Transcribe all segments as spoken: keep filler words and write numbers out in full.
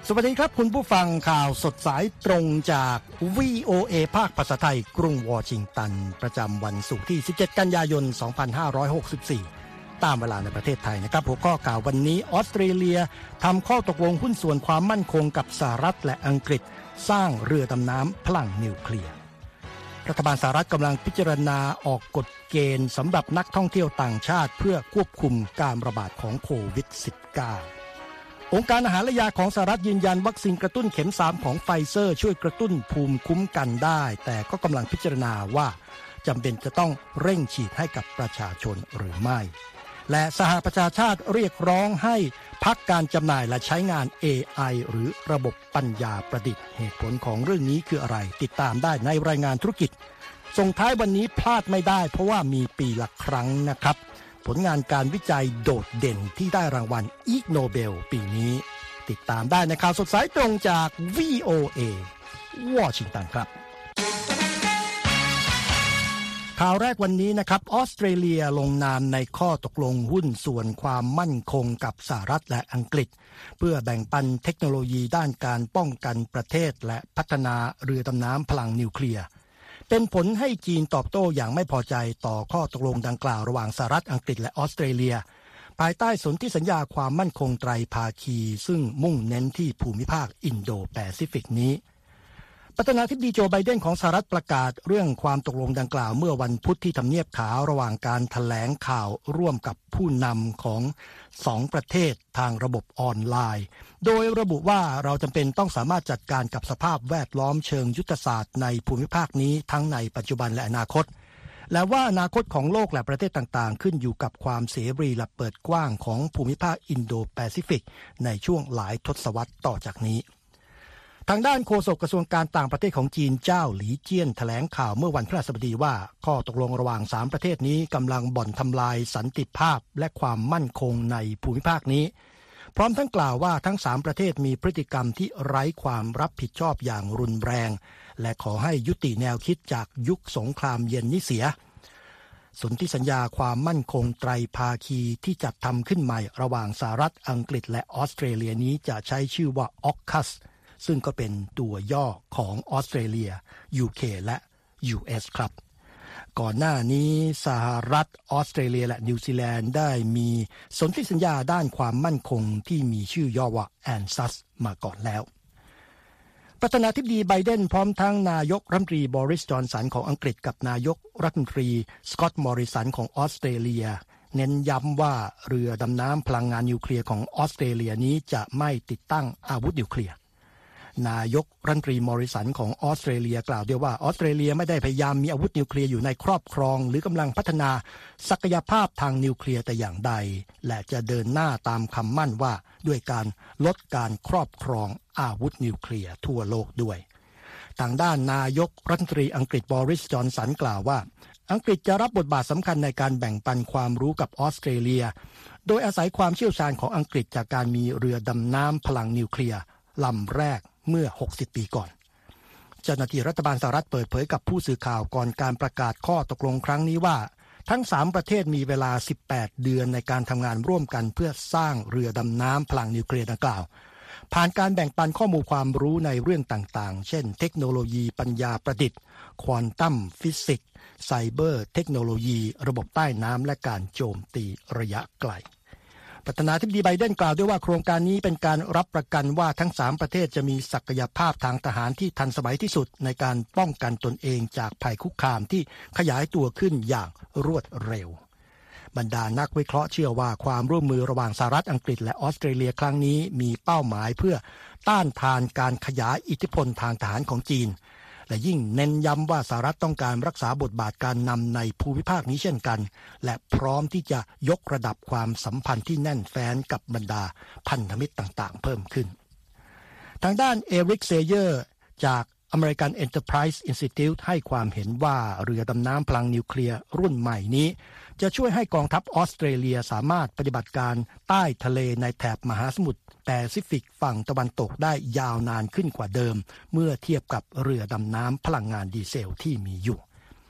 สวัสดีครับคุณผู้ฟังข่าวสดสายตรงจาก วี โอ เอ ภาคภาษาไทยกรุงวอชิงตันประจำวันศุกร์ที่สิบเจ็ดกันยายนสองพันห้าร้อยหกสิบสี่ตามเวลาในประเทศไทยนะครับหัวข้อข่าววันนี้ออสเตรเลียทำข้อตกลงหุ้นส่วนความมั่นคงกับสหรัฐและอังกฤษสร้างเรือดำน้ำพลังนิวเคลียร์รัฐบาลสหรัฐกำลังพิจารณาออกกฎเกณฑ์สำหรับนักท่องเที่ยวต่างชาติเพื่อควบคุมการระบาดของโควิด สิบเก้าองค์การอาหารและยาของสหรัฐยืนยันวัคซีนกระตุ้นเข็มสามของไฟเซอร์ช่วยกระตุ้นภูมิคุ้มกันได้แต่ก็กำลังพิจารณาว่าจำเป็นจะต้องเร่งฉีดให้กับประชาชนหรือไม่และสหประชาชาติเรียกร้องให้พักการจำหน่ายและใช้งาน เอ ไอ หรือระบบปัญญาประดิษฐ์เหตุผลของเรื่องนี้คืออะไรติดตามได้ในรายงานธุรกิจส่งท้ายวันนี้พลาดไม่ได้เพราะว่ามีปีละครั้งนะครับผลงานการวิจัยโดดเด่นที่ได้รางวัลอีกโนเบลปีนี้ติดตามได้ในข่าวสดสายตรงจาก วี โอ เอ วอชิงตันครับข่าวแรกวันนี้นะครับออสเตรเลียลงนามในข้อตกลงหุ้นส่วนความมั่นคงกับสหรัฐและอังกฤษเพื่อแบ่งปันเทคโนโลยีด้านการป้องกันประเทศและพัฒนาเรือดำน้ำพลังนิวเคลียร์เป็นผลให้จีนตอบโต้อย่างไม่พอใจต่อข้อตกลงดังกล่าวระหว่างสหรัฐอังกฤษและออสเตรเลียภายใต้สนธิสัญญาความมั่นคงไตรภาคีซึ่งมุ่งเน้นที่ภูมิภาคอินโดแปซิฟิกนี้ประธานาธิบดีโจไบเดนของสหรัฐประกาศเรื่องความตกลงดังกล่าวเมื่อวันพุธที่ทำเนียบขาวระหว่างการแถลงข่าวร่วมกับผู้นำของสองประเทศทางระบบออนไลน์โดยระบุว่าเราจำเป็นต้องสามารถจัดการกับสภาพแวดล้อมเชิงยุทธศาสตร์ในภูมิภาคนี้ทั้งในปัจจุบันและอนาคตและว่าอนาคตของโลกและประเทศต่างๆขึ้นอยู่กับความเสรีและเปิดกว้างของภูมิภาคอินโดแปซิฟิกในช่วงหลายทศวรรษต่อจากนี้ทางด้านโฆษกกระทรวงการต่างประเทศของจีนเจ้าหลีเจี้ยนแถลงข่าวเมื่อวันพฤหัสบดีว่าข้อตกลงระหว่างสามประเทศนี้กำลังบ่อนทำลายสันติภาพและความมั่นคงในภูมิภาคนี้พร้อมทั้งกล่าวว่าทั้งสามประเทศมีพฤติกรรมที่ไร้ความรับผิดชอบอย่างรุนแรงและขอให้ยุติแนวคิดจากยุคสงครามเย็นนี้เสียสนธิสัญญาความมั่นคงไตรภาคีที่จัดทำขึ้นใหม่ระหว่างสหรัฐอังกฤษและออสเตรเลียนี้จะใช้ชื่อว่า ออคัส ซึ่งก็เป็นตัวย่อของออสเตรเลีย ยู เค และ ยู เอส ครับก่อนหน้านี้สหรัฐออสเตรเลียและนิวซีแลนด์ได้มีสนธิสัญญาด้านความมั่นคงที่มีชื่อย่อว่า แอนซัส มาก่อนแล้วประธานาธิบดีไบเดนพร้อมทั้งนายกรัฐมนตรีบอริส จอนสันของอังกฤษกับนายกรัฐมนตรีสก็อตต์มอริสันของออสเตรเลียเน้นย้ำว่าเรือดำน้ำพลังงานนิวเคลียร์ของออสเตรเลียนี้จะไม่ติดตั้งอาวุธนิวเคลียร์นายกรัฐมนตรีมอริสันของออสเตรเลียกล่าวด้วยว่าออสเตรเลียไม่ได้พยายามมีอาวุธนิวเคลียร์อยู่ในครอบครองหรือกำลังพัฒนาศักยภาพทางนิวเคลียร์แต่อย่างใดและจะเดินหน้าตามคำมั่นว่าด้วยการลดการครอบครองอาวุธนิวเคลียร์ทั่วโลกด้วยทางด้านนายกรัฐมนตรีอังกฤษบอริส จอนสันกล่าวว่าอังกฤษจะรับบทบาทสำคัญในการแบ่งปันความรู้กับออสเตรเลียโดยอาศัยความเชี่ยวชาญของอังกฤษจากการมีเรือดำน้ำพลังนิวเคลียร์ลำแรกเมื่อหกสิบปีก่อนเจ้าหน้าที่รัฐบาลสหรัฐเปิดเผยกับผู้สื่อข่าวก่อนการประกาศข้อตกลงครั้งนี้ว่าทั้งสามประเทศมีเวลาสิบแปดเดือนในการทำงานร่วมกันเพื่อสร้างเรือดำน้ำพลังนิวเคลียร์ดังกล่าวผ่านการแบ่งปันข้อมูลความรู้ในเรื่องต่างๆเช่นเทคโนโลยีปัญญาประดิษฐ์ควอนตัมฟิสิกส์ไซเบอร์เทคโนโลยีระบบใต้น้ำและการโจมตีระยะไกลประธานาธิบดีไบเดนกล่าวด้วยว่าโครงการนี้เป็นการรับประกันว่าทั้งสามประเทศจะมีศักยภาพทางทหารที่ทันสมัยที่สุดในการป้องกันตนเองจากภัยคุกคามที่ขยายตัวขึ้นอย่างรวดเร็วบรรดานักวิเคราะห์เชื่อว่าความร่วมมือระหว่างสหรัฐอังกฤษและออสเตรเลียครั้งนี้มีเป้าหมายเพื่อต้านทานการขยายอิทธิพลทางทหารของจีนและยิ่งเน้นย้ำว่าสหรัฐต้องการรักษาบทบาทการนำในภูมิภาคนี้เช่นกันและพร้อมที่จะยกระดับความสัมพันธ์ที่แน่นแฟ้นกับบรรดาพันธมิตรต่างๆเพิ่มขึ้นทางด้านเอริกเซเยอร์จาก American Enterprise Institute ให้ความเห็นว่าเรือดำน้ำพลังนิวเคลียร์รุ่นใหม่นี้จะช่วยให้กองทัพออสเตรเลียสามารถปฏิบัติการใต้ทะเลในแถบมหาสมุทรแปซิฟิกฝั่งตะวันตกได้ยาวนานขึ้นกว่าเดิมเมื่อเทียบกับเรือดำน้ำพลังงานดีเซลที่มีอยู่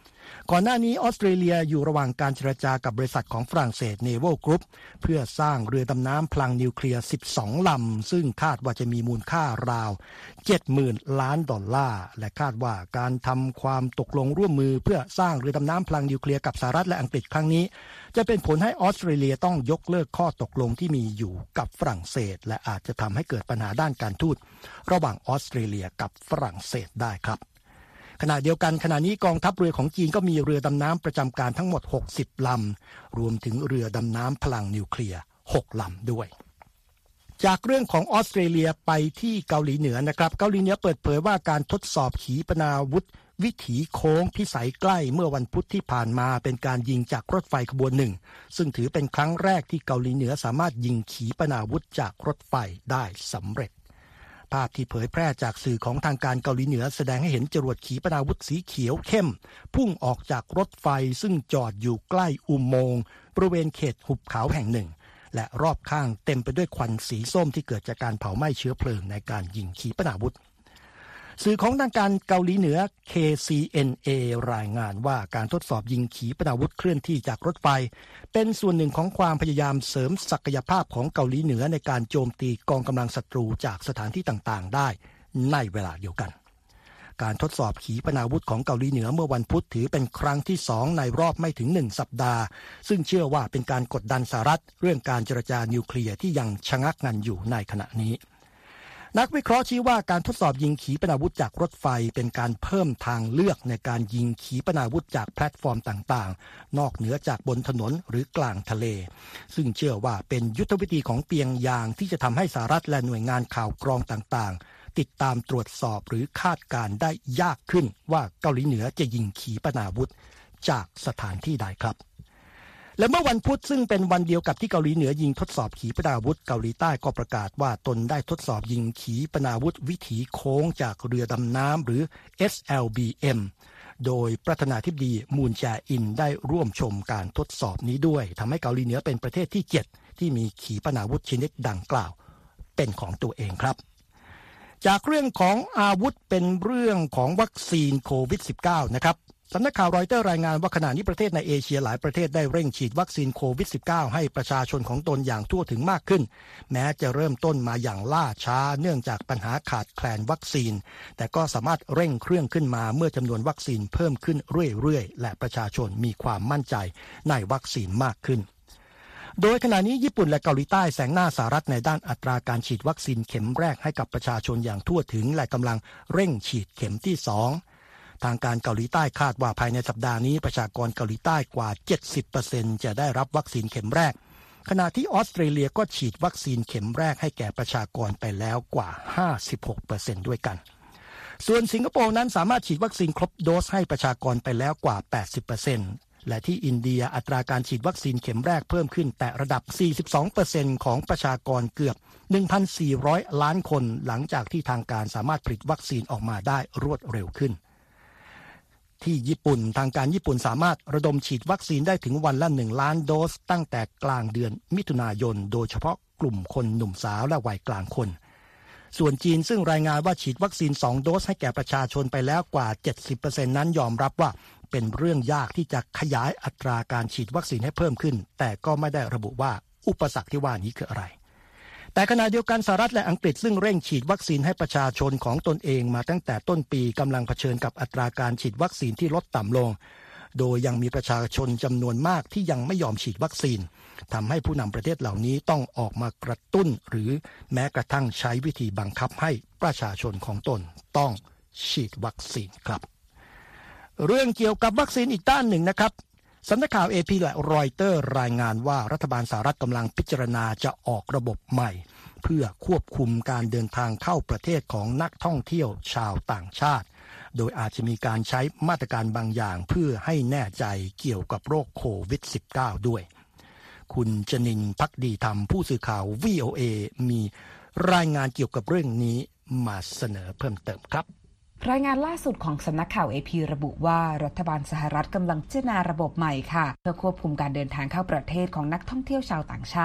ก่อนหน้านี้ออสเตรเลียอยู่ระหว่างการเจรจากับบริษัทของฝรั่งเศส Naval Group เพื่อสร้างเรือดำน้ำพลังนิวเคลียร์สิบสองลำซึ่งคาดว่าจะมีมูลค่าราว เจ็ดหมื่น ล้านดอลลาร์และคาดว่าการทำความตกลงร่วมมือเพื่อสร้างเรือดำน้ำพลังนิวเคลียร์กับสหรัฐและอังกฤษครั้งนี้จะเป็นผลให้ออสเตรเลียต้องยกเลิกข้อตกลงที่มีอยู่กับฝรั่งเศสและอาจจะทำให้เกิดปัญหาด้านการทูตระหว่างออสเตรเลียกับฝรั่งเศสได้ครับขณะเดียวกันขณะนี้กองทัพเรือของจีนก็มีเรือดำน้ำประจำการทั้งหมดหกสิบลำรวมถึงเรือดำน้ำพลังนิวเคลียร์หกลำด้วยจากเรื่องของออสเตรเลียไปที่เกาหลีเหนือนะครับเกาหลีเหนือเปิดเผยว่าการทดสอบขีปนาวุธวิถีโค้งพิสัยใกล้เมื่อวันพุธที่ผ่านมาเป็นการยิงจากรถไฟขบวนหนึ่งซึ่งถือเป็นครั้งแรกที่เกาหลีเหนือสามารถยิงขีปนาวุธจากรถไฟได้สำเร็จภาพที่เผยแพร่จากสื่อของทางการเกาหลีเหนือแสดงให้เห็นจรวดขีปนาวุธสีเขียวเข้มพุ่งออกจากรถไฟซึ่งจอดอยู่ใกล้อุโมงค์บริเวณเขตหุบเขาแห่งหนึ่งและรอบข้างเต็มไปด้วยควันสีส้มที่เกิดจากการเผาไหม้เชื้อเพลิงในการยิงขีปนาวุธสื่อของทางการเกาหลีเหนือ เค ซี เอ็น เอ รายงานว่าการทดสอบยิงขีปนาวุธเคลื่อนที่จากรถไฟเป็นส่วนหนึ่งของความพยายามเสริมศักยภาพของเกาหลีเหนือในการโจมตีกองกำลังศัตรูจากสถานที่ต่างๆได้ในเวลาเดียวกันการทดสอบขีปนาวุธของเกาหลีเหนือเมื่อวันพุธถือเป็นครั้งที่สองในรอบไม่ถึงหนึ่งสัปดาห์ซึ่งเชื่อว่าเป็นการกดดันสหรัฐเรื่องการเจรจานิวเคลียร์ที่ยังชะงักงันอยู่ในขณะนี้นักวิเคราะห์ชี้ว่าการทดสอบยิงขีปนาวุธจากรถไฟเป็นการเพิ่มทางเลือกในการยิงขีปนาวุธจากแพลตฟอร์มต่างๆนอกเหนือจากบนถนนหรือกลางทะเลซึ่งเชื่อว่าเป็นยุทธวิธีของเปียงยางที่จะทำให้สหรัฐและหน่วยงานข่าวกรองต่างๆติดตามตรวจสอบหรือคาดการณ์ได้ยากขึ้นว่าเกาหลีเหนือจะยิงขีปนาวุธจากสถานที่ใดครับและเมื่อวันพุธซึ่งเป็นวันเดียวกับที่เกาหลีเหนือยิงทดสอบขีปนาวุธเกาหลีใต้ก็ประกาศว่าตนได้ทดสอบยิงขีปนาวุธวิถีโค้งจากเรือดำน้ำหรือ เอส แอล บี เอ็ม โดยประธานาธิบดีมูนแจอินได้ร่วมชมการทดสอบนี้ด้วยทำให้เกาหลีเหนือเป็นประเทศที่เจ็ดที่มีขีปนาวุธชนิดดังกล่าวเป็นของตัวเองครับจากเรื่องของอาวุธเป็นเรื่องของวัคซีนโควิด สิบเก้า นะครับสำนักข่าวรอยเตอร์รายงานว่าขณะนี้ประเทศในเอเชียหลายประเทศได้เร่งฉีดวัคซีนโควิด สิบเก้า ให้ประชาชนของตนอย่างทั่วถึงมากขึ้นแม้จะเริ่มต้นมาอย่างล่าช้าเนื่องจากปัญหาขาดแคลนวัคซีนแต่ก็สามารถเร่งเครื่องขึ้นมาเมื่อจำนวนวัคซีนเพิ่มขึ้นเรื่อยๆและประชาชนมีความมั่นใจในวัคซีนมากขึ้นโดยขณะนี้ญี่ปุ่นและเกาหลีใต้แซงหน้าสหรัฐในด้านอัตราการฉีดวัคซีนเข็มแรกให้กับประชาชนอย่างทั่วถึงและกำลังเร่งฉีดเข็มที่สองทางการเกาหลีใต้คาดว่าภายในสัปดาห์นี้ประชากรเกาหลีใต้กว่า เจ็ดสิบเปอร์เซ็นต์ จะได้รับวัคซีนเข็มแรกขณะที่ออสเตรเลียก็ฉีดวัคซีนเข็มแรกให้แก่ประชากรไปแล้วกว่า ห้าสิบหกเปอร์เซ็นต์ ด้วยกันส่วนสิงคโปร์นั้นสามารถฉีดวัคซีนครบโดสให้ประชากรไปแล้วกว่า แปดสิบเปอร์เซ็นต์และที่อินเดียอัตราการฉีดวัคซีนเข็มแรกเพิ่มขึ้นแต่ระดับ สี่สิบสองเปอร์เซ็นต์ ของประชากรเกือบ หนึ่งพันสี่ร้อย ล้านคนหลังจากที่ทางการสามารถผลิตวัคซีนออกมาได้รวดเร็วขึ้นที่ญี่ปุ่นทางการญี่ปุ่นสามารถระดมฉีดวัคซีนได้ถึงวันละหนึ่งล้านโดสตั้งแต่กลางเดือนมิถุนายนโดยเฉพาะกลุ่มคนหนุ่มสาวและวัยกลางคนส่วนจีนซึ่งรายงานว่าฉีดวัคซีนสองโดสให้แก่ประชาชนไปแล้วกว่า เจ็ดสิบเปอร์เซ็นต์ นั้นยอมรับว่าเป็นเรื่องยากที่จะขยายอัตราการฉีดวัคซีนให้เพิ่มขึ้นแต่ก็ไม่ได้ระบุว่าอุปสรรคที่ว่านี้คืออะไรแต่ขณะเดียวกันสหรัฐและอังกฤษซึ่งเร่งฉีดวัคซีนให้ประชาชนของตนเองมาตั้งแต่ต้นปีกำลังเผชิญกับอัตราการฉีดวัคซีนที่ลดต่ำลงโดยยังมีประชาชนจำนวนมากที่ยังไม่ยอมฉีดวัคซีนทำให้ผู้นำประเทศเหล่านี้ต้องออกมากระตุ้นหรือแม้กระทั่งใช้วิธีบังคับให้ประชาชนของตนต้องฉีดวัคซีนครับเรื่องเกี่ยวกับวัคซีนอีกด้านหนึ่งนะครับสำนักข่าว เอ พี และรอยเตอร์รายงานว่ารัฐบาลสหรัฐกำลังพิจารณาจะออกระบบใหม่เพื่อควบคุมการเดินทางเข้าประเทศของนักท่องเที่ยวชาวต่างชาติโดยอาจจะมีการใช้มาตรการบางอย่างเพื่อให้แน่ใจเกี่ยวกับโรคโควิด สิบเก้า ด้วยคุณจนินทร์ภักดีธรรมผู้สื่อข่าว วี โอ เอ มีรายงานเกี่ยวกับเรื่องนี้มาเสนอเพิ่มเติมครับรายงานล่าสุดของสำนักข่าว เอ พี ระบุว่ารัฐบาลสหรัฐกำลังพิจารณาระบบใหม่ค่ะเพื่อควบคุมการเดินทางเข้าประเทศของนักท่องเที่ยวชาวต่างชาติ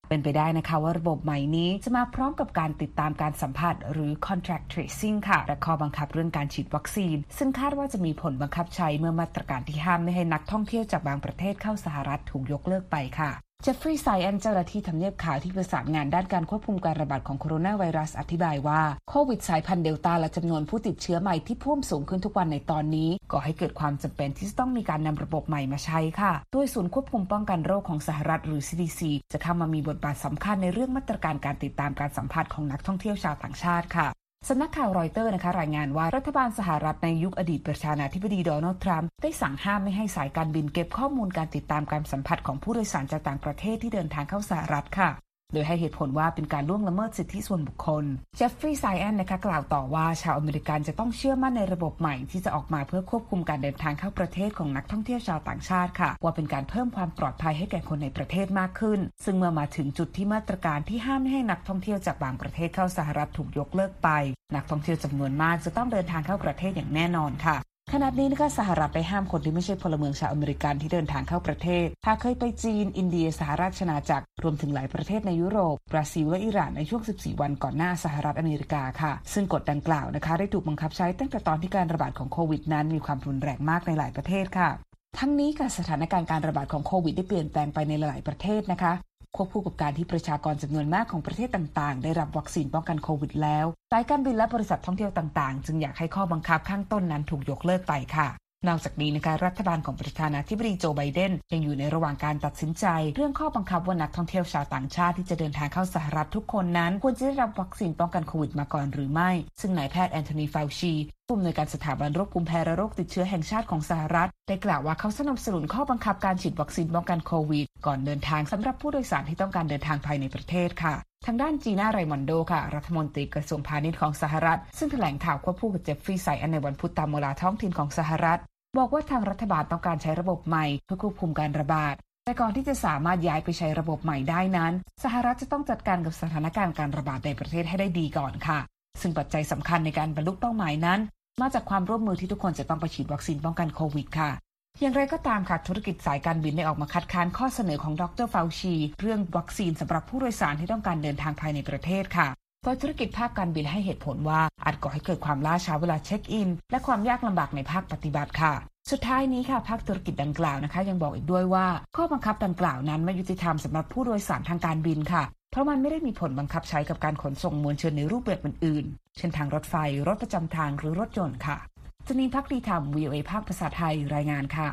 เป็นไปได้นะคะว่าระบบใหม่นี้จะมาพร้อมกับการติดตามการสัมผัสหรือ contact tracing ค่ะและข้อบังคับเรื่องการฉีดวัคซีนซึ่งคาดว่าจะมีผลบังคับใช้เมื่อมาตรการที่ห้ามไม่ให้นักท่องเที่ยวจากบางประเทศเข้าสหรัฐถูกยกเลิกไปค่ะเจฟฟรีย์ ไซแอนเจ้าหน้าที่ทำเนียบขาวที่ประสานงานด้านการควบคุมการระบาดของโคโรนาไวรัสอธิบายว่าโควิดสายพันธุ์เดลต้าและจำนวนผู้ติดเชื้อใหม่ที่เพิ่มสูงขึ้นทุกวันในตอนนี้ก่อให้เกิดความจำเป็นที่จะต้องมีการนำระบบใหม่มาใช้ค่ะโดยศูนย์ควบคุมป้องกันโรคของสหรัฐหรือ ซี ดี ซี จะเข้ามามีบทบาทสำคัญในเรื่องมาตรการการติดตามการสัมผัสของนักท่องเที่ยวชาวต่างชาติค่ะสำนักข่าวรอยเตอร์นะคะรายงานว่ารัฐบาลสหรัฐในยุคอดีตประธานาธิบดีโดนัลด์ทรัมป์ได้สั่งห้ามไม่ให้สายการบินเก็บข้อมูลการติดตามการสัมผัสของผู้โดยสารจากต่างประเทศที่เดินทางเข้าสหรัฐค่ะโดยให้เหตุผลว่าเป็นการล่วงละเมิดสิทธิส่วนบุคคลเจฟฟรีย์ ไซแอนนะคะกล่าวต่อว่าชาวอเมริกันจะต้องเชื่อมั่นในระบบใหม่ที่จะออกมาเพื่อควบคุมการเดินทางเข้าประเทศของนักท่องเที่ยวชาวต่างชาติค่ะว่าเป็นการเพิ่มความปลอดภัยให้แก่คนในประเทศมากขึ้นซึ่งเมื่อมาถึงจุดที่มาตรการที่ห้ามไม่ให้นักท่องเที่ยวจากบางประเทศเข้าสหรัฐถูกยกเลิกไปนักท่องเที่ยวจำนวนมากจะต้องเดินทางเข้าประเทศอย่างแน่นอนค่ะขณะนี้นะคะสหรัฐได้ห้ามคนที่ไม่ใช่พลเมืองชาวอเมริกันที่เดินทางเข้าประเทศหากเคยไปจีนอินเดียสหราชอาณาจักรรวมถึงหลายประเทศในยุโรปบราซิลและอิหร่านในช่วงสิบสี่วันก่อนหน้าสหรัฐอเมริกาค่ะซึ่งกฎดังกล่าวนะคะได้ถูกบังคับใช้ตั้งแต่ตอนที่การระบาดของโควิดนั้นมีความรุนแรงมากในหลายประเทศค่ะทั้งนี้ค่ะสถานการณ์การระบาดของโควิดได้เปลี่ยนแปลงไปในหลายประเทศนะคะควบคู่กับการที่ประชากรจำนวนมากของประเทศต่างๆได้รับวัคซีนป้องกันโควิดแล้วสายการบินและบริษัทท่องเที่ยวต่างๆจึงอยากให้ข้อบังคับข้างต้นนั้นถูกยกเลิกไปค่ะนอกจากนี้นะคะรัฐบาลของประธานาธิบดีโจไบเดนยังอยู่ในระหว่างการตัดสินใจเรื่องข้อบังคับว่านักท่องเที่ยวชาวต่างชาติที่จะเดินทางเข้าสหรัฐทุกคนนั้นควรจะได้รับวัคซีนป้องกันโควิดมาก่อนหรือไม่ซึ่งนายแพทย์แอนโทนี ฟาวชีผู้อำนวยการสถาบันโรคภูมิแพ้และโรคติดเชื้อแห่งชาติของสหรัฐได้กล่าวว่าเขาสนับสนุนข้อบังคับการฉีดวัคซีนป้องกันโควิดก่อนเดินทางสำหรับผู้โดยสารที่ต้องการเดินทางภายในประเทศค่ะทางด้านจีน่า ไรมอนโดค่ะรัฐมนตรีกระทรวงพาณิชย์ของสหรัฐซึ่งแถลงข่าวควบคู่กับเจฟฟรีย์ ไซแอนในวันพุธตามเวลาท้องถิ่นของสหรัฐบอกว่าทางรัฐบาลต้องการใช้ระบบใหม่เพื่อควบคุมการระบาดแต่ก่อนที่จะสามารถย้ายไปใช้ระบบใหม่ได้นั้นสหรัฐจะต้องจัดการกับสถานการณ์การระบาดในประเทศให้ได้ดีก่อนค่ะซึ่งปัจจัยสำคัญในการบรรลุเป้าหมายนั้นมาจากความร่วมมือที่ทุกคนจะต้องไปฉีดวัคซีนป้องกันโควิดค่ะอย่างไรก็ตามค่ะธุรกิจสายการบินได้ออกมาคัดค้านข้อเสนอของดร.ฟาวชีเรื่องวัคซีนสำหรับผู้โดยสารที่ต้องการเดินทางภายในประเทศค่ะโดยธุรกิจภาคการบินให้เหตุผลว่าอาจก่อให้เกิดความล่าช้าเวลาเช็คอินและความยากลำบากในภาคปฏิบัติค่ะสุดท้ายนี้ค่ะภาคธุรกิจดังกล่าวนะคะยังบอกอีกด้วยว่าข้อบังคับดังกล่าวนั้นไม่ยุติธรรมสำหรับผู้โดยสารทางการบินค่ะเพราะมันไม่ได้มีผลบังคับใช้กับการขนส่งมวลชนในรูปแบบอื่นๆเช่นทางรถไฟรถประจำทางหรือรถยนต์ค่ะจนีภักดีธรรม วี โอ เอ ภาคภาษาไทยรายงานค่ะ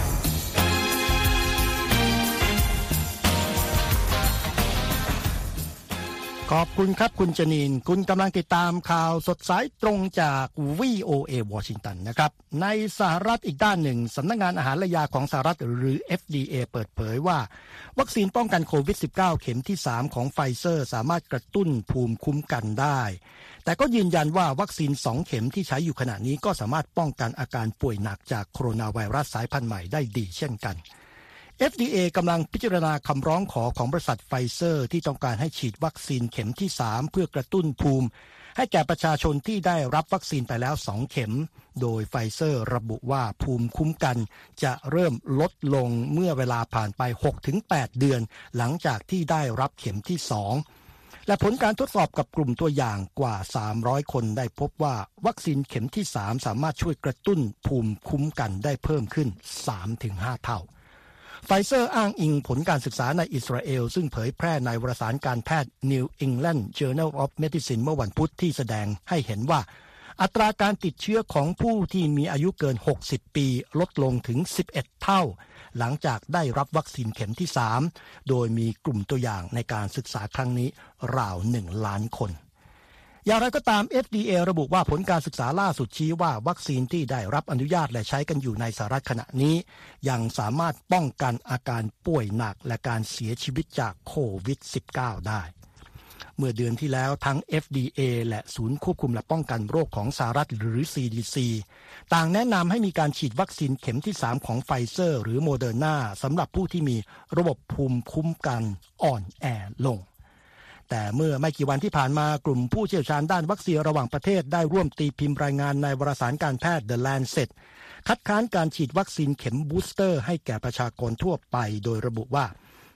ขอบคุณครับคุณจนีนคุณกำลังติดตามข่าวสดสายตรงจาก วี โอ เอ วอชิงตันนะครับในสหรัฐอีกด้านหนึ่งสำนักงานอาหารและยาของสหรัฐหรือ เอฟ ดี เอ เปิดเผยว่าวัคซีนป้องกันโควิด สิบเก้า เข็มที่สามของไฟเซอร์สามารถกระตุ้นภูมิคุ้มกันได้แต่ก็ยืนยันว่าวัคซีนสองเข็มที่ใช้อยู่ขณะนี้ก็สามารถป้องกันอาการป่วยหนักจากโคโรนาไวรัสสายพันธุ์ใหม่ได้ดีเช่นกันเอฟ ดี เอ กำลังพิจารณาคำร้องขอของบริษัทไฟเซอร์ที่ต้องการให้ฉีดวัคซีนเข็มที่สามเพื่อกระตุ้นภูมิให้แก่ประชาชนที่ได้รับวัคซีนไปแล้วสองเข็มโดยไฟเซอร์ระบุว่าภูมิคุ้มกันจะเริ่มลดลงเมื่อเวลาผ่านไป หกถึงแปด เดือนหลังจากที่ได้รับเข็มที่สองและผลการทดสอบกับกลุ่มตัวอย่างกว่าสามร้อยคนได้พบว่าวัคซีนเข็มที่สามสามารถช่วยกระตุ้นภูมิคุ้มกันได้เพิ่มขึ้น สามถึงห้า เท่าไฟเซอร์อ้างอิงผลการศึกษาในอิสราเอลซึ่งเผยแพร่ในวารสารการแพทย์ New England Journal of Medicine เมื่อวันพุธที่แสดงให้เห็นว่าอัตราการติดเชื้อของผู้ที่มีอายุเกินหกสิบปีลดลงถึงสิบเอ็ดเท่าหลังจากได้รับวัคซีนเข็มที่สามโดยมีกลุ่มตัวอย่างในการศึกษาครั้งนี้ราวหนึ่งล้านคนอย่างไรก็ตาม เอฟ ดี เอ ระบุว่าผลการศึกษาล่าสุดชี้ว่าวัคซีนที่ได้รับอนุญาตและใช้กันอยู่ในสหรัฐขณะนี้ยังสามารถป้องกันอาการป่วยหนักและการเสียชีวิตจากโควิด สิบเก้า ได้เมื่อเดือนที่แล้วทั้ง เอฟ ดี เอ และศูนย์ควบคุมและป้องกันโรคของสหรัฐหรือ ซี ดี ซี ต่างแนะนำให้มีการฉีดวัคซีนเข็มที่สามของไฟเซอร์หรือโมเดอร์นาสำหรับผู้ที่มีระบบภูมิคุ้มกันอ่อนแอลงแต่เมื่อไม่กี่วันที่ผ่านมากลุ่มผู้เชี่ยวชาญด้านวัคซีนระหว่างประเทศได้ร่วมตีพิมพ์รายงานในวารสารการแพทย์ The Lancet คัดค้านการฉีดวัคซีนเข็มบูสเตอร์ให้แก่ประชากรทั่วไปโดยระบุว่า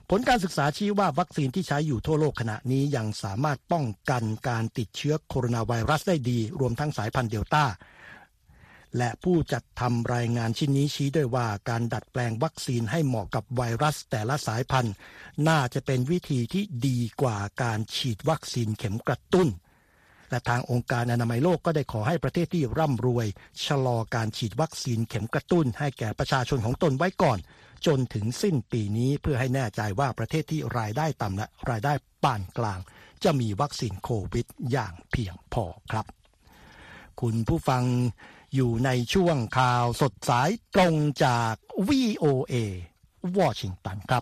ผลการศึกษาชี้ว่าวัคซีนที่ใช้อยู่ทั่วโลกขณะนี้ยังสามารถป้องกันการติดเชื้อโคโรนาไวรัสได้ดีรวมทั้งสายพันธุ์เดลต้าและผู้จัดทำรายงานชิ้นนี้ชี้ด้วยว่าการดัดแปลงวัคซีนให้เหมาะกับไวรัสแต่ละสายพันธุ์น่าจะเป็นวิธีที่ดีกว่าการฉีดวัคซีนเข็มกระตุ้นและทางองค์การอนามัยโลกก็ได้ขอให้ประเทศที่ร่ำรวยชะลอการฉีดวัคซีนเข็มกระตุ้นให้แก่ประชาชนของตนไว้ก่อนจนถึงสิ้นปีนี้เพื่อให้แน่ใจว่าประเทศที่รายได้ต่ำและรายได้ปานกลางจะมีวัคซีนโควิดอย่างเพียงพอครับคุณผู้ฟังอยู่ในช่วงข่าวสดสายตรงจาก วี โอ เอ วอชิงตันครับ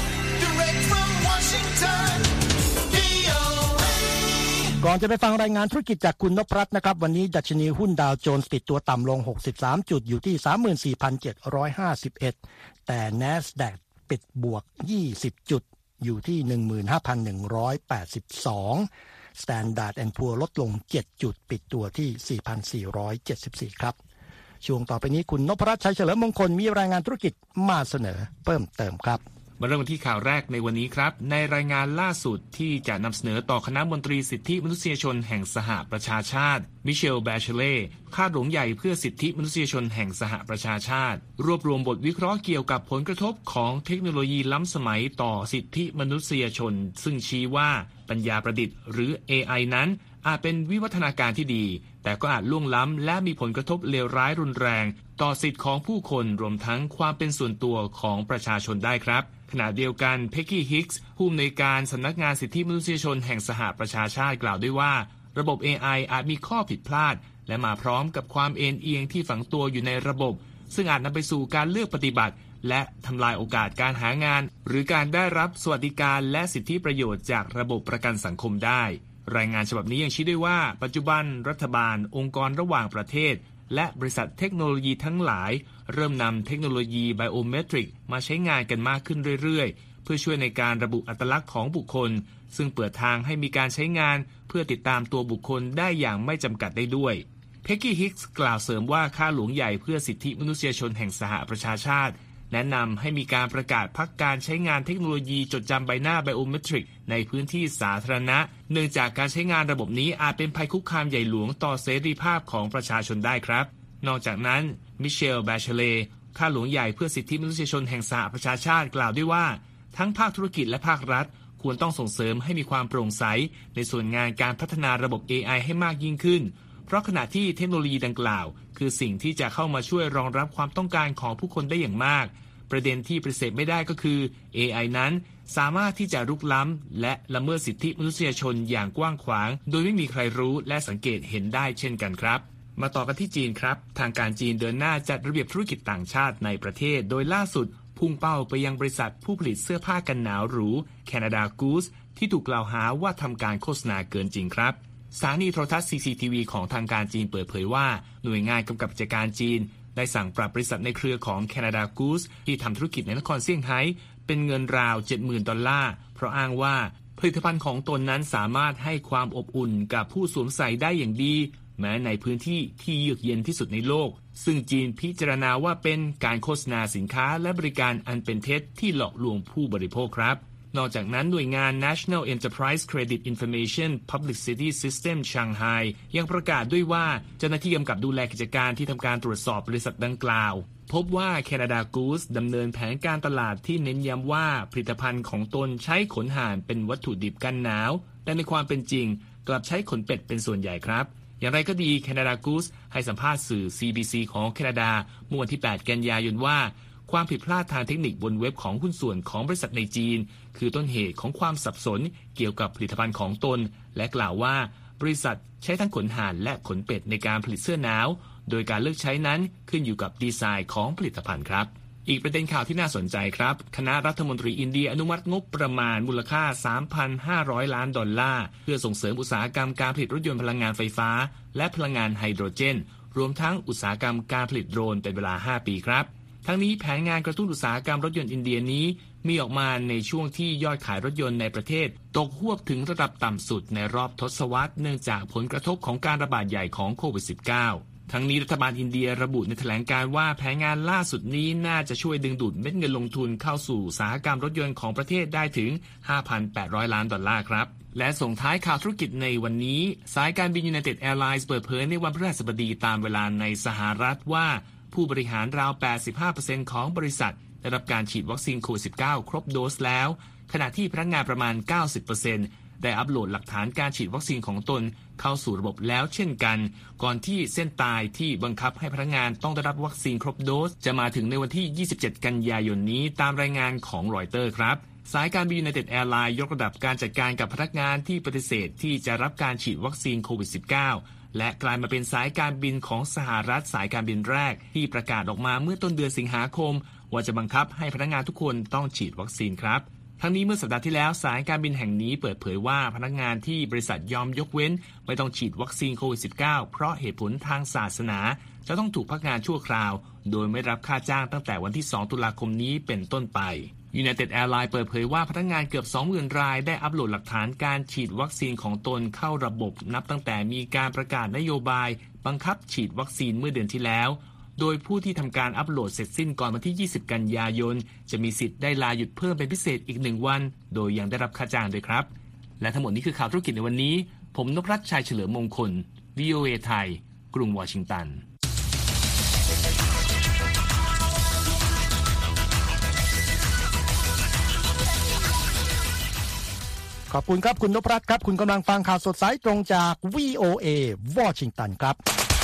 ก่อนจะไปฟังรายงานธุรกิจจากคุณนพรัตน์นะครับวันนี้ดัชนีหุ้นดาวโจนส์ปิดตัวต่ำลงหกสิบสามจุดอยู่ที่ สามหมื่นสี่พันเจ็ดร้อยห้าสิบเอ็ด แต่ NASDAQ ปิดบวกยี่สิบจุดอยู่ที่ หนึ่งหมื่นห้าพันหนึ่งร้อยแปดสิบสอง Standard แอนด์ Poor's ลดลงเจ็ดจุดปิดตัวที่ สี่พันสี่ร้อยเจ็ดสิบสี่ ครับช่วงต่อไปนี้คุณนพรัตน์ชัยเฉลิมมงคลมีรายงานธุรกิจมาเสนอเพิ่มเติมครับมาเริ่มที่ข่าวแรกในวันนี้ครับในรายงานล่าสุดที่จะนำเสนอต่อคณะมนตรีสิทธิมนุษยชนแห่งสหประชาชาติมิเชลแบเชเล่คาดหลวงใหญ่เพื่อสิทธิมนุษยชนแห่งสหประชาชาติรวบรวมบทวิเคราะห์เกี่ยวกับผลกระทบของเทคโนโลยีล้ำสมัยต่อสิทธิมนุษยชนซึ่งชี้ว่าปัญญาประดิษฐ์หรือ เอ ไอ นั้นอาจเป็นวิวัฒนาการที่ดีแต่ก็อาจล่วงล้ำและมีผลกระทบเลวร้ายรุนแรงต่อสิทธิของผู้คนรวมทั้งความเป็นส่วนตัวของประชาชนได้ครับขณะเดียวกันเพ็กกี้ฮิกส์ผู้อำนวยการสำนักงานสิทธิมนุษยชนแห่งสหประชาชาติกล่าวด้วยว่าระบบ เอ ไอ อาจมีข้อผิดพลาดและมาพร้อมกับความเอ็นเอียงที่ฝังตัวอยู่ในระบบซึ่งอาจนำไปสู่การเลือกปฏิบัติและทำลายโอกาสการหางานหรือการได้รับสวัสดิการและสิทธิประโยชน์จากระบบประกันสังคมได้รายงานฉบับนี้ยังชี้ด้วยว่าปัจจุบันรัฐบาลองค์กรระหว่างประเทศและบริษัทเทคโนโลยีทั้งหลายเริ่มนำเทคโนโลยีไบโอเมตริกมาใช้งานกันมากขึ้นเรื่อยๆเพื่อช่วยในการระบุอัตลักษณ์ของบุคคลซึ่งเปิดทางให้มีการใช้งานเพื่อติดตามตัวบุคคลได้อย่างไม่จำกัดได้ด้วยเพ็กกี้ฮิกส์กล่าวเสริมว่าข้าหลวงใหญ่เพื่อสิทธิมนุษยชนแห่งสหประชาชาติแนะนำให้มีการประกาศพักการใช้งานเทคโนโลยีจดจำใบหน้าไบโอเมตริกในพื้นที่สาธารณะเนื่องจากการใช้งานระบบนี้อาจเป็นภัยคุกคามใหญ่หลวงต่อเสรีภาพของประชาชนได้ครับนอกจากนั้นมิเชลแบเชเล่ข้าหลวงใหญ่เพื่อสิทธิมนุษยชนแห่งสหประชาชาติกล่าวด้วยว่าทั้งภาคธุรกิจและภาครัฐควรต้องส่งเสริมให้มีความโปร่งใสในส่วนงานการพัฒนาระบบ เอ ไอ ให้มากยิ่งขึ้นเพราะขณะที่เทคโนโลยีดังกล่าวคือสิ่งที่จะเข้ามาช่วยรองรับความต้องการของผู้คนได้อย่างมากประเด็นที่ปฏิเสธไม่ได้ก็คือ เอ ไอ นั้นสามารถที่จะรุกล้ำและละเมิดสิทธิมนุษยชนอย่างกว้างขวางโดยไม่มีใครรู้และสังเกตเห็นได้เช่นกันครับมาต่อกันที่จีนครับทางการจีนเดินหน้าจัดระเบียบธุรกิจต่างชาติในประเทศโดยล่าสุดพุ่งเป้าไปยังบริษัทผู้ผลิตเสื้อผ้ากันหนาวหรูแคนาดากูสที่ถูกกล่าวหาว่าทำการโฆษณาเกินจริงครับสถานีโทรทัศน์ ซี ซี ที วี ของทางการจีนเปิดเผยว่าหน่วยงานกำกับกิจการจีนได้สั่งปรับบริษัทในเครือของ Canada Goose ที่ทำธุรกิจในนครเซี่ยงไฮ้เป็นเงินราว เจ็ดหมื่น ดอลลาร์เพราะอ้างว่าผลิตภัณฑ์ของตนนั้นสามารถให้ความอบอุ่นกับผู้สวมใส่ได้อย่างดีแม้ในพื้นที่ที่เยือกเย็นที่สุดในโลกซึ่งจีนพิจารณาว่าเป็นการโฆษณาสินค้าและบริการอันเป็นเท็จที่หลอกลวงผู้บริโภคครับนอกจากนั้นหน่วยงาน National Enterprise Credit Information Publicity System Shanghai ยังประกาศด้วยว่าเจ้าหน้าที่กำกับดูแลกิจการที่ทำการตรวจสอบบริษัทดังกล่าวพบว่า Canada Goose ดำเนินแผนการตลาดที่เน้นย้ำว่าผลิตภัณฑ์ของตนใช้ขนห่านเป็นวัตถุดิบกันหนาวแต่ในความเป็นจริงกลับใช้ขนเป็ดเป็นส่วนใหญ่ครับอย่างไรก็ดี Canada Goose ให้สัมภาษณ์สื่อ ซี บี ซี ของแคนาดาเมื่อวันที่แปดกันยายนว่าความผิดพลาดทางเทคนิคบนเว็บของหุ้นส่วนของบริษัทในจีนคือต้นเหตุของความสับสนเกี่ยวกับผลิตภัณฑ์ของตนและกล่าวว่าบริษัทใช้ทั้งขนห่านและขนเป็ดในการผลิตเสื้อหนาวโดยการเลือกใช้นั้นขึ้นอยู่กับดีไซน์ของผลิตภัณฑ์ครับอีกประเด็นข่าวที่น่าสนใจครับคณะรัฐมนตรีอินเดียอนุมัติงบประมาณมูลค่า สามพันห้าร้อย ล้านดอลลาร์เพื่อส่งเสริมอุตสาหกรรมการผลิตรถยนต์พลังงานไฟฟ้าและพลังงานไฮโดรเจนรวมทั้งอุตสาหกรรมการผลิตโดรนเป็นเวลาห้าปีครับทั้งนี้แผนงานกระตุ้นอุตสาหกรรมรถยนต์อินเดียนี้มีออกมาในช่วงที่ยอดขายรถยนต์ในประเทศตกฮวบถึงระดับต่ำสุดในรอบทศวรรษเนื่องจากผลกระทบของการระบาดใหญ่ของโควิด สิบเก้าทั้งนี้รัฐบาลอินเดียระบุในแถลงการว่าแผนงานล่าสุดนี้น่าจะช่วยดึงดูดเม็ดเงินลงทุนเข้าสู่อุตสาหกรรมรถยนต์ของประเทศได้ถึง ห้าพันแปดร้อย ล้านดอลลาร์ครับและส่งท้ายข่าวธุรกิจในวันนี้สายการบิน United Airlines เปิดเผยในวันพฤหัสบดีตามเวลาในสหรัฐว่าผู้บริหารราว แปดสิบห้าเปอร์เซ็นต์ ของบริษัทได้รับการฉีดวัคซีนโควิด สิบเก้า ครบโดสแล้วขณะที่พนักงานประมาณ เก้าสิบเปอร์เซ็นต์ ได้อัปโหลดหลักฐานการฉีดวัคซีนของตนเข้าสู่ระบบแล้วเช่นกันก่อนที่เส้นตายที่บังคับให้พนักงานต้องได้รับวัคซีนครบโดสจะมาถึงในวันที่ ยี่สิบเจ็ด กันยายนนี้ตามรายงานของรอยเตอร์ครับสายการบิน United Airlines ยกระดับการจัดการกับพนักงานที่ปฏิเสธที่จะรับการฉีดวัคซีนโควิด สิบเก้า และกลายมาเป็นสายการบินของสหรัฐสายการบินแรกที่ประกาศออกมาเมื่อต้นเดือนสิงหาคมว่าจะบังคับให้พนักงานทุกคนต้องฉีดวัคซีนครับทั้งนี้เมื่อสัปดาห์ที่แล้วสายการบินแห่งนี้เปิดเผยว่าพนักงานที่บริษัทยอมยกเว้นไม่ต้องฉีดวัคซีนโควิด สิบเก้า เพราะเหตุผลทางศาสนาจะต้องถูกพักงานชั่วคราวโดยไม่รับค่าจ้างตั้งแต่วันที่สองตุลาคมนี้เป็นต้นไป United Airlines เปิดเผยว่าพนักงานเกือบ สองหมื่น รายได้อัปโหลดหลักฐานการฉีดวัคซีนของตนเข้าระบบนับตั้งแต่มีการประกาศนโยบายบังคับฉีดวัคซีนเมื่อเดือนที่แล้วโดยผู้ที่ทำการอัปโหลดเสร็จสิ้นก่อนวันที่ ยี่สิบ กันยายนจะมีสิทธิ์ได้ลาหยุดเพิ่มเป็นพิเศษอีกหนึ่งวันโดยยังได้รับค่าจ้างด้วยครับและทั้งหมดนี้คือข่าวธุรกิจในวันนี้ผมนพรัตน์ชัยเฉลิมมงคล วี โอ เอ ไทยกรุงวอชิงตันขอบคุณครับคุณนพรัตน์ครับคุณกำลังฟังข่าวสดสายตรงจาก วี โอ เอ วอชิงตันครับ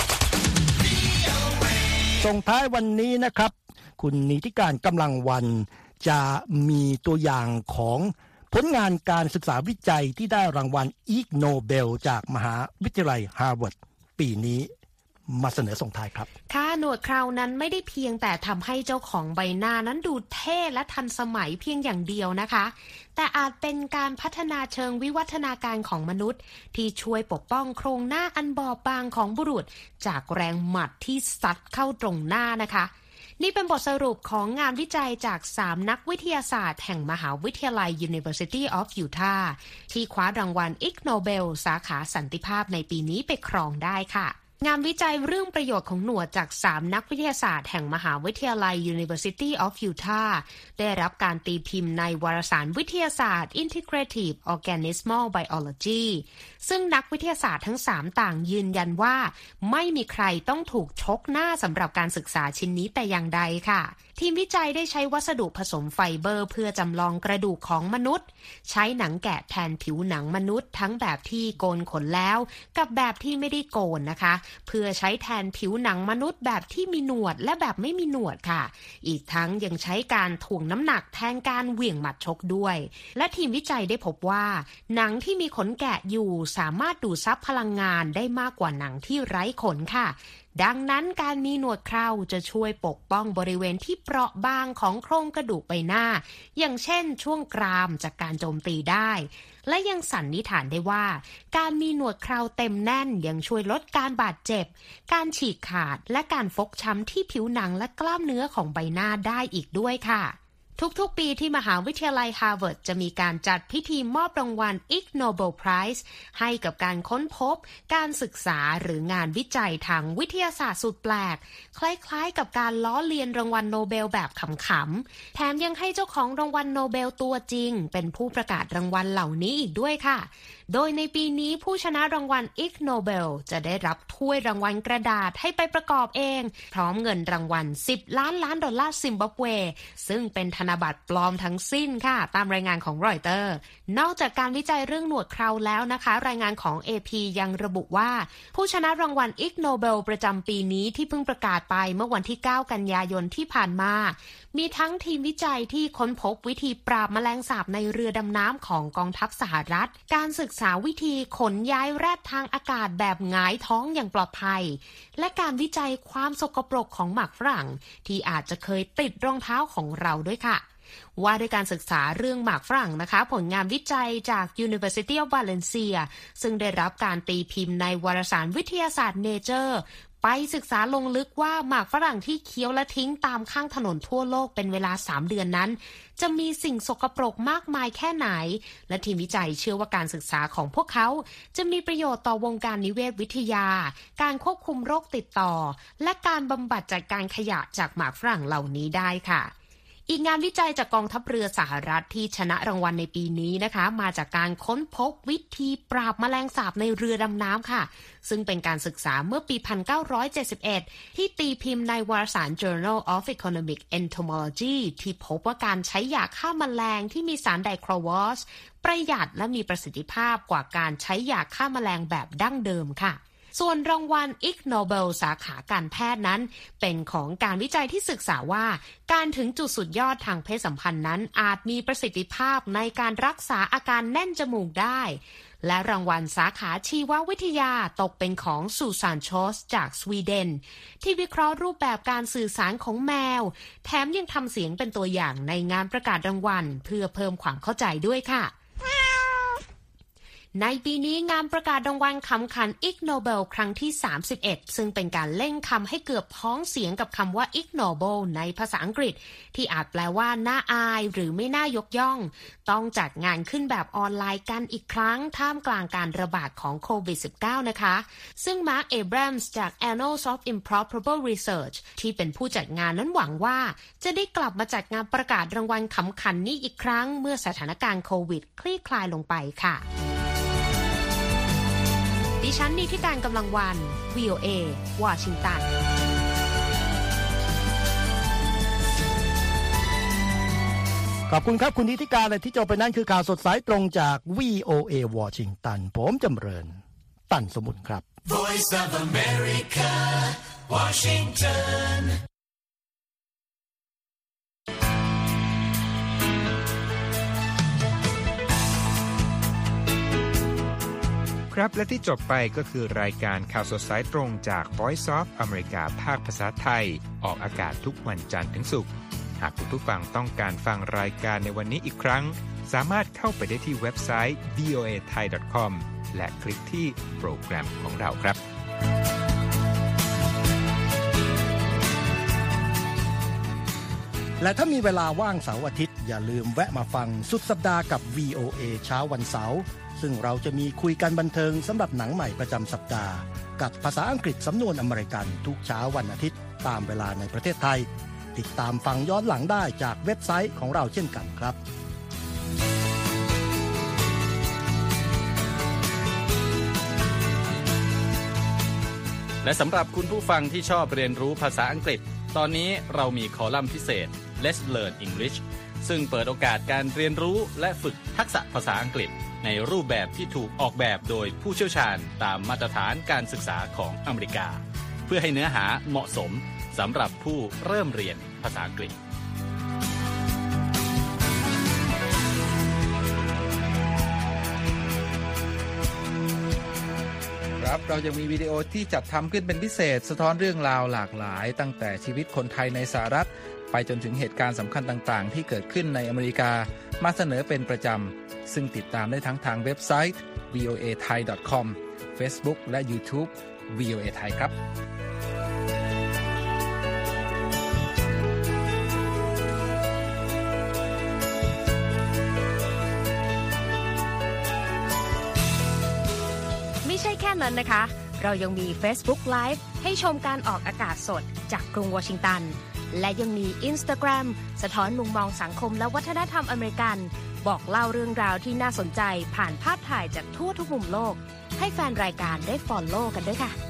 ส่งท้ายวันนี้นะครับคุณนิติการกำลังวันจะมีตัวอย่างของผลงานการศึกษาวิจัยที่ได้รางวัลอีกโนเบลจากมหาวิทยาลัยฮาร์วาร์ดปีนี้มาเสนอส่งท้ายครับค่ะหนวดเครานั้นไม่ได้เพียงแต่ทำให้เจ้าของใบหน้านั้นดูเท่และทันสมัยเพียงอย่างเดียวนะคะแต่อาจเป็นการพัฒนาเชิงวิวัฒนาการของมนุษย์ที่ช่วยปกป้องโครงหน้าอันบอบบางของบุรุษจากแรงหมัดที่ซัดเข้าตรงหน้านะคะนี่เป็นบทสรุปของงานวิจัยจากสามนักวิทยาศาสตร์แห่งมหาวิทยาลัย University of Utah ที่คว้ารางวัลอิกโนเบลสาขาสันติภาพในปีนี้ไปครองได้ค่ะงานวิจัยเรื่องประโยชน์ของหนวดจากสามนักวิทยาศาสตร์แห่งมหาวิทยาลัย University of Utah ได้รับการตีพิมพ์ในวารสารวิทยาศาสตร์ Integrative Organismal Biology ซึ่งนักวิทยาศาสตร์ทั้งสามต่างยืนยันว่าไม่มีใครต้องถูกชกหน้าสำหรับการศึกษาชิ้นนี้แต่อย่างใดค่ะทีมวิจัยได้ใช้วัสดุผสมไฟเบอร์เพื่อจำลองกระดูกของมนุษย์ใช้หนังแกะแทนผิวหนังมนุษย์ทั้งแบบที่โกนขนแล้วกับแบบที่ไม่ได้โกนนะคะเพื่อใช้แทนผิวหนังมนุษย์แบบที่มีหนวดและแบบไม่มีหนวดค่ะอีกทั้งยังใช้การถ่วงน้ำหนักแทนการเหวี่ยงหมัดชกด้วยและทีมวิจัยได้พบว่าหนังที่มีขนแกะอยู่สามารถดูดซับพลังงานได้มากกว่าหนังที่ไร้ขนค่ะดังนั้นการมีหนวดเคราจะช่วยปกป้องบริเวณที่เปราะบางของโครงกระดูกใบหน้าอย่างเช่นช่วงกรามจากการโจมตีได้และยังสันนิษฐานได้ว่าการมีหนวดเคราเต็มแน่นยังช่วยลดการบาดเจ็บการฉีกขาดและการฟกช้ำที่ผิวหนังและกล้ามเนื้อของใบหน้าได้อีกด้วยค่ะทุกๆปีที่มหาวิทยาลัยฮาร์วาร์ดจะมีการจัดพิธีมอบรางวัล Ig Nobel Prize ให้กับการค้นพบการศึกษาหรืองานวิจัยทางวิทยาศาสตร์สุดแปลกคล้ายๆกับการล้อเลียนรางวัลโนเบลแบบขำๆแถมยังให้เจ้าของรางวัลโนเบลตัวจริงเป็นผู้ประกาศรางวัลเหล่านี้อีกด้วยค่ะโดยในปีนี้ผู้ชนะรางวัล Ig Nobel จะได้รับถ้วยรางวัลกระดาษให้ไปประกอบเองพร้อมเงินรางวัลสิบล้านล้านดอลลาร์ซิมบับเวซึ่งเป็นธนบัตรปลอมทั้งสิ้นค่ะตามรายงานของรอยเตอร์นอกจากการวิจัยเรื่องหนวดเคราแล้วนะคะรายงานของ เอ พี ยังระบุว่าผู้ชนะรางวัล Ig Nobel ประจำปีนี้ที่เพิ่งประกาศไปเมื่อวันที่เก้ากันยายนที่ผ่านมามีทั้งทีมวิจัยที่ค้นพบวิธีปราบแมลงสาบในเรือดำน้ำของกองทัพสหรัฐการศึกษาวิธีขนย้ายแรดทางอากาศแบบหงายท้องอย่างปลอดภัยและการวิจัยความสกปรกของหมากฝรั่งที่อาจจะเคยติดรองเท้าของเราด้วยค่ะว่าด้วยการศึกษาเรื่องหมากฝรั่งนะคะผลงานวิจัยจาก University of Valencia ซึ่งได้รับการตีพิมพ์ในวารสารวิทยาศาสตร์ Natureไปศึกษาลงลึกว่าหมากฝรั่งที่เคี้ยวและทิ้งตามข้างถนนทั่วโลกเป็นเวลาสามเดือนนั้นจะมีสิ่งสกปรกมากมายแค่ไหนและทีมวิจัยเชื่อว่าการศึกษาของพวกเขาจะมีประโยชน์ต่อวงการนิเวศวิทยาการควบคุมโรคติดต่อและการบำบัดจัดการขยะจากหมากฝรั่งเหล่านี้ได้ค่ะอีกงานวิจัยจากกองทัพเรือสหรัฐที่ชนะรางวัลในปีนี้นะคะมาจากการค้นพบวิธีปราบแมลงสาบในเรือดำน้ำค่ะซึ่งเป็นการศึกษาเมื่อปี หนึ่งพันเก้าร้อยเจ็ดสิบเอ็ด ที่ตีพิมพ์ในวารสาร Journal of Economic Entomology ที่พบว่าการใช้ยาฆ่าแมลงที่มีสารไดคลอวอสประหยัดและมีประสิทธิภาพกว่าการใช้ยาฆ่าแมลงแบบดั้งเดิมค่ะส่วนรางวัล Ig Nobel สาขาการแพทย์นั้นเป็นของการวิจัยที่ศึกษาว่าการถึงจุดสุดยอดทางเพศสัมพันธ์นั้นอาจมีประสิทธิภาพในการรักษาอาการแน่นจมูกได้และรางวัลสาขาชีววิทยาตกเป็นของซูซานโชสจากสวีเดนที่วิเคราะห์รูปแบบการสื่อสารของแมวแถมยังทำเสียงเป็นตัวอย่างในงานประกาศรางวัลเพื่อเพิ่มความเข้าใจด้วยค่ะในปีนี้งานประกาศรางวัลคำขัน Ig Nobel ครั้งที่สามสิบเอ็ดซึ่งเป็นการเล่นคำให้เกือบพ้องเสียงกับคำว่า Ig Nobel ในภาษาอังกฤษที่อาจแปลว่าน่าอายหรือไม่น่ายกย่องต้องจัดงานขึ้นแบบออนไลน์กันอีกครั้งท่ามกลางการระบาดของโควิด สิบเก้า นะคะซึ่ง Mark Abrams จาก Annals of Improbable Research ที่เป็นผู้จัดงานนั้นหวังว่าจะได้กลับมาจัดงานประกาศรางวัลคำขันนี้อีกครั้งเมื่อสถานการณ์โควิดคลี่คลายลงไปค่ะดิฉันนิติการกำลังวัน วี โอ เอ วอชิงตันขอบคุณครับคุณนิติการและที่จบไปนั่นคือข่าวสดสายตรงจาก วี โอ เอ วอชิงตันผมจำเริญตั้นสมุนครับ Voice of America Washington ครับและที่จบไปก็คือรายการข่าวสดสายตรงจาก Voice of America ภาคภาษาไทยออกอากาศทุกวันจันทร์ถึงศุกร์หากคุณผู้ฟังต้องการฟังรายการในวันนี้อีกครั้งสามารถเข้าไปได้ที่เว็บไซต์ วี โอ เอ ไทย ดอท คอม และคลิกที่โปรแกรมของเราครับและถ้ามีเวลาว่างเสาร์อาทิตย์อย่าลืมแวะมาฟังสุดสัปดาห์กับ วี โอ เอ เช้าวันเสาร์ซึ่งเราจะมีคุยกันบันเทิงสำหรับหนังใหม่ประจำสัปดาห์กับภาษาอังกฤษสำนวนอเมริกันทุกเช้าวันอาทิตย์ตามเวลาในประเทศไทยติดตามฟังย้อนหลังได้จากเว็บไซต์ของเราเช่นกันครับและสำหรับคุณผู้ฟังที่ชอบเรียนรู้ภาษาอังกฤษตอนนี้เรามีคอลัมน์พิเศษ Let's Learn English ซึ่งเปิดโอกาสการเรียนรู้และฝึกทักษะภาษาอังกฤษในรูปแบบที่ถูกออกแบบโดยผู้เชี่ยวชาญตามมาตรฐานการศึกษาของอเมริกาเพื่อให้เนื้อหาเหมาะสมสำหรับผู้เริ่มเรียนภาษาอังกฤษครับเราจะมีวิดีโอที่จัดทำขึ้นเป็นพิเศษสะท้อนเรื่องราวหลากหลายตั้งแต่ชีวิตคนไทยในสหรัฐไปจนถึงเหตุการณ์สำคัญต่างๆที่เกิดขึ้นในอเมริกามาเสนอเป็นประจำซึ่งติดตามได้ทั้งทางเว็บไซต์ วี โอ เอ ไทย ดอท คอม Facebook และ YouTube วี โอ เอ ไทยครับไม่ใช่แค่นั้นนะคะเรายังมี Facebook Live ให้ชมการออกอากาศสดจากกรุงวอชิงตันและยังมี Instagram สะท้อนมุมมองสังคมและวัฒนธรรมอเมริกันบอกเล่าเรื่องราวที่น่าสนใจผ่านภาพถ่ายจากทั่วทุกมุมโลกให้แฟนรายการได้ follow กันด้วยค่ะ